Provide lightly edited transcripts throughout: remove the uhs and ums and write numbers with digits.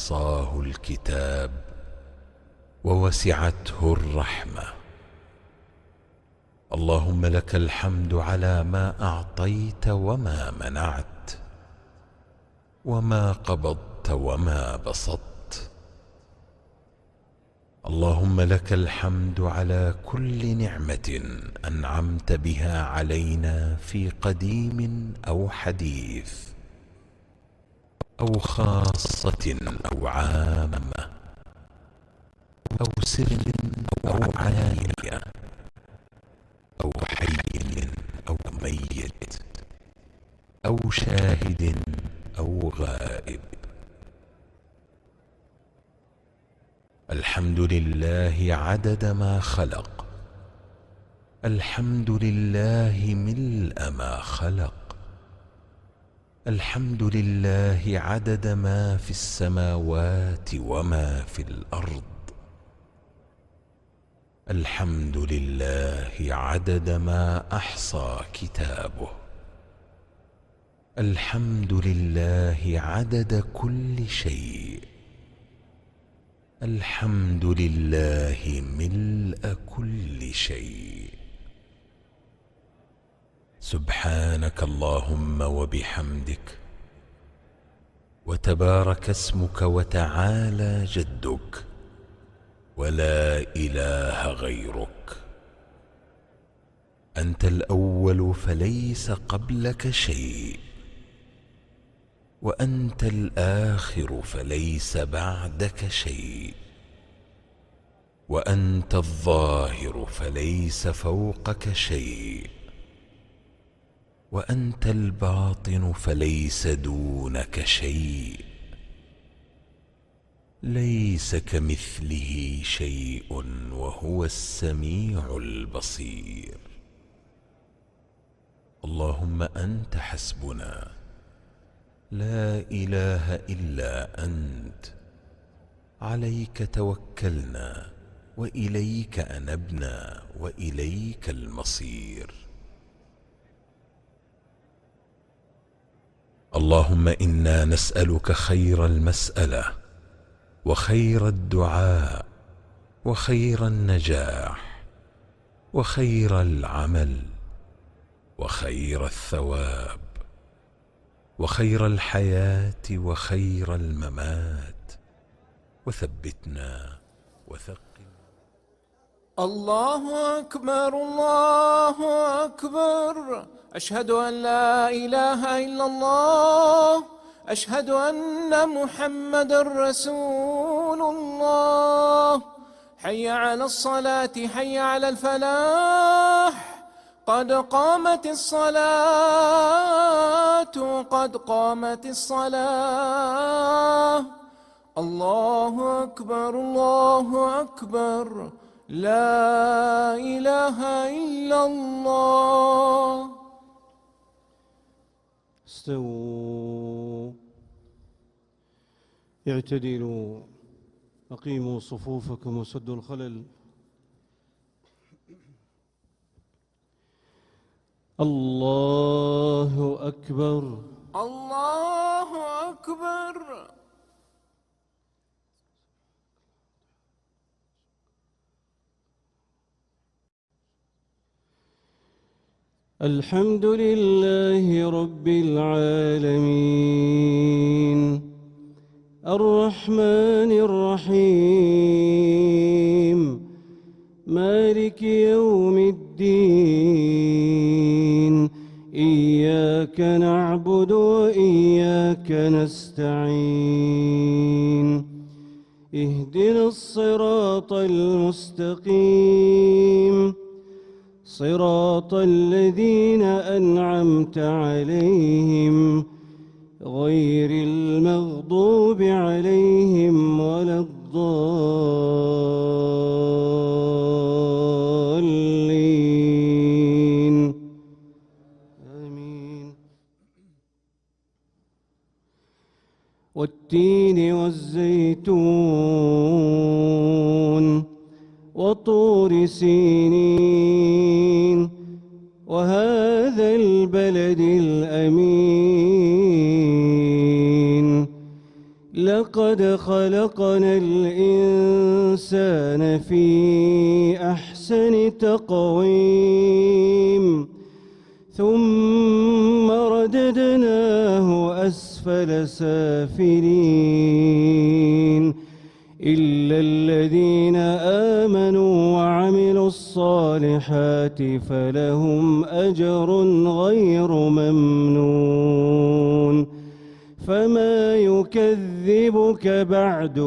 أحصاه الكتاب ووسعته الرحمة. اللهم لك الحمد على ما أعطيت وما منعت، وما قبضت وما بسطت. اللهم لك الحمد على كل نعمة أنعمت بها علينا في قديم أو حديث، أو خاصة أو عامة، أو سر أو علانية، أو حي أو ميت، أو شاهد أو غائب. الحمد لله عدد ما خلق، الحمد لله ملء ما خلق، الحمد لله عدد ما في السماوات وما في الأرض، الحمد لله عدد ما أحصى كتابه، الحمد لله عدد كل شيء، الحمد لله ملء كل شيء. سبحانك اللهم وبحمدك، وتبارك اسمك وتعالى جدك، ولا إله غيرك. أنت الأول فليس قبلك شيء، وأنت الآخر فليس بعدك شيء، وأنت الظاهر فليس فوقك شيء، وأنت الباطن فليس دونك شيء. ليس كمثله شيء وهو السميع البصير. اللهم أنت حسبنا، لا إله إلا أنت، عليك توكلنا، وإليك أنبنا، وإليك المصير. اللهم إنا نسألك خير المسألة، وخير الدعاء، وخير النجاح، وخير العمل، وخير الثواب، وخير الحياة، وخير الممات. وثبتنا وثقنا. الله أكبر، الله أكبر، أشهد أن لا إله إلا الله، أشهد أن محمدًا رسول الله. حي على الصلاة، حي على الفلاح، قد قامت الصلاة، قد قامت الصلاة. الله أكبر، الله أكبر، لا إله إلا الله. استووا، اعتدلوا، أقيموا صفوفكم وسدوا الخلل. الله أكبر، الله أكبر. الحمد لله رب العالمين، الرحمن الرحيم، مالك يوم الدين. إياك نعبد وإياك نستعين. اهدنا الصراط المستقيم، صراط الذين أنعمت عليهم، غير المغضوب عليهم ولا الضالين. آمين. والتين والزيتون وطور سينين وهذا البلد الأمين. ولقد خلقنا الإنسان في أحسن تقويم ثم رددناه أسفل سافلين إلا الذين آمنوا وعملوا الصالحات فلهم أجر غير ممنون فما يكذبك بعد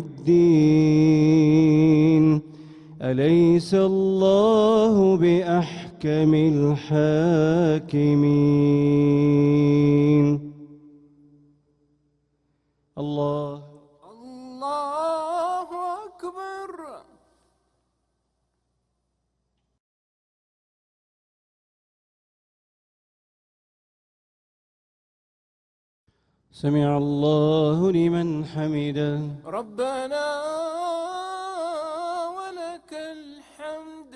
بالدين أليس الله بأحكم الحاكمين. الله الله أكبر. سمع الله لمن حمده. ربنا ولك الحمد.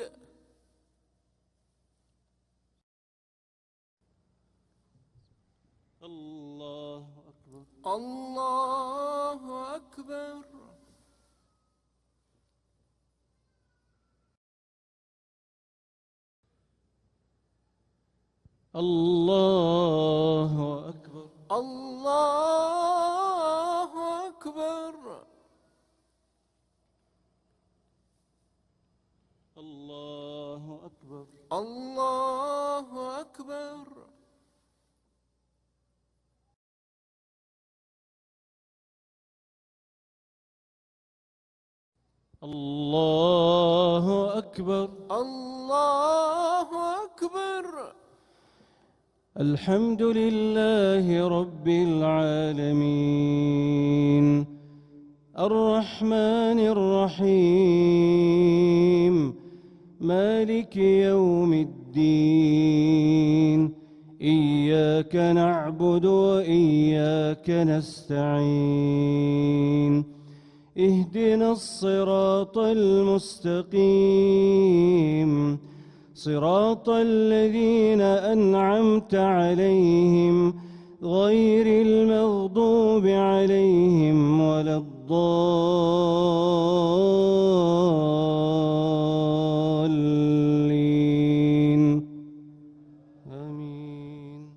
الله أكبر. الله أكبر. الله أكبر. الله أكبر. الله أكبر. الله أكبر. الله أكبر. الله أكبر. الحمد لله رب العالمين الرحمن الرحيم مالك يوم الدين إياك نعبد وإياك نستعين اهدنا الصراط المستقيم صراط الذين أنعمت عليهم غير المغضوب عليهم ولا الضالين آمين.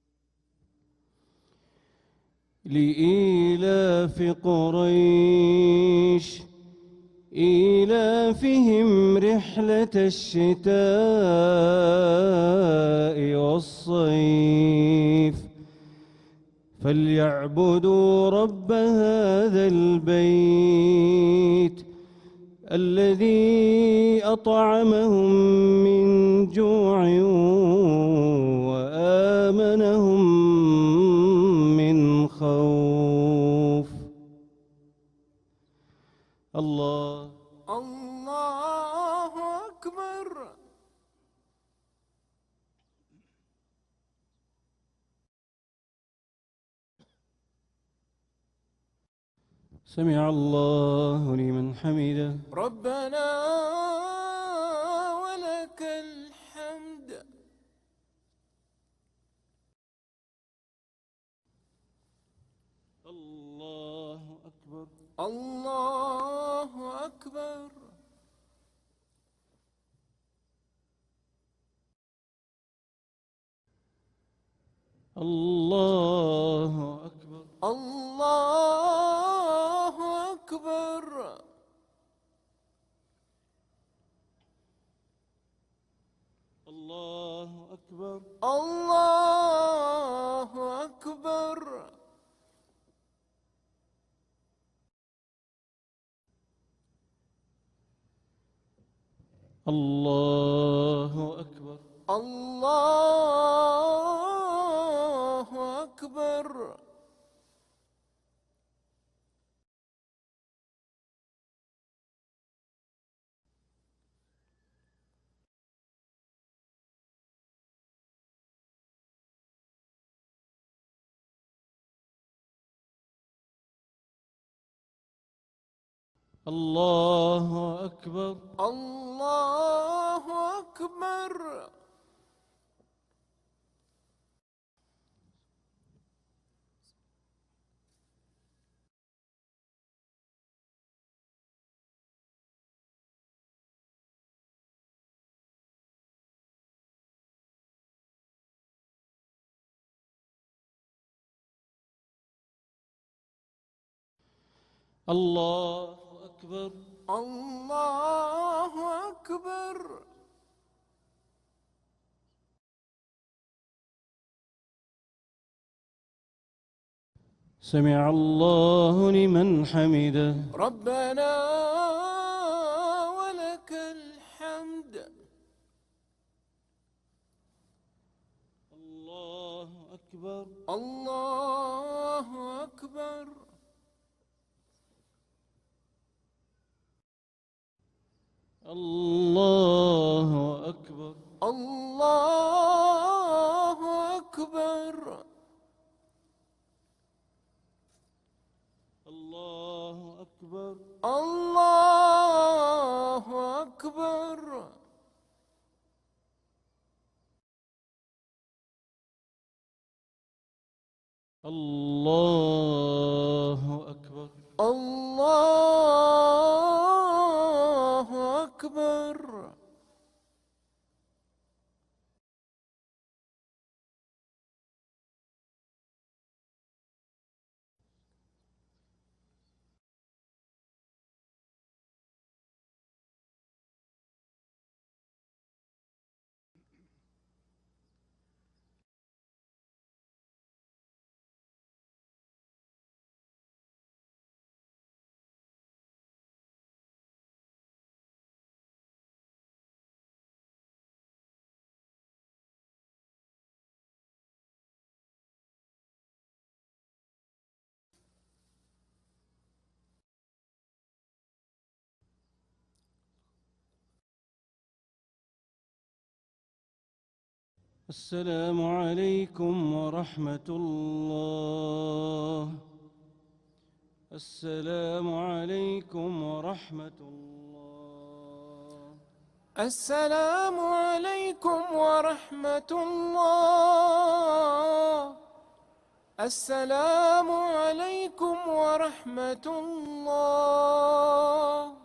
لإيلاف قريش إيلافهم رحلة الشتاء والصيف فليعبدوا رب هذا البيت الذي أطعمهم من جوع وآمنهم من خوف. الله الله أكبر. سمع الله لمن حمده. ربنا ولك الحمد. الله أكبر. الله أكبر. الله أكبر. الله أكبر. الله أكبر. الله أكبر. الله أكبر. الله أكبر. الله أكبر. الله أكبر. الله أكبر. الله أكبر. سمع الله لمن حمده. ربنا ولك الحمد. الله أكبر. الله أكبر. الله أكبر. الله أكبر. الله أكبر. الله أكبر. الله أكبر. الله أكبر. السلام عليكم ورحمة الله. السلام عليكم ورحمة الله. السلام عليكم ورحمة الله. السلام عليكم ورحمة الله.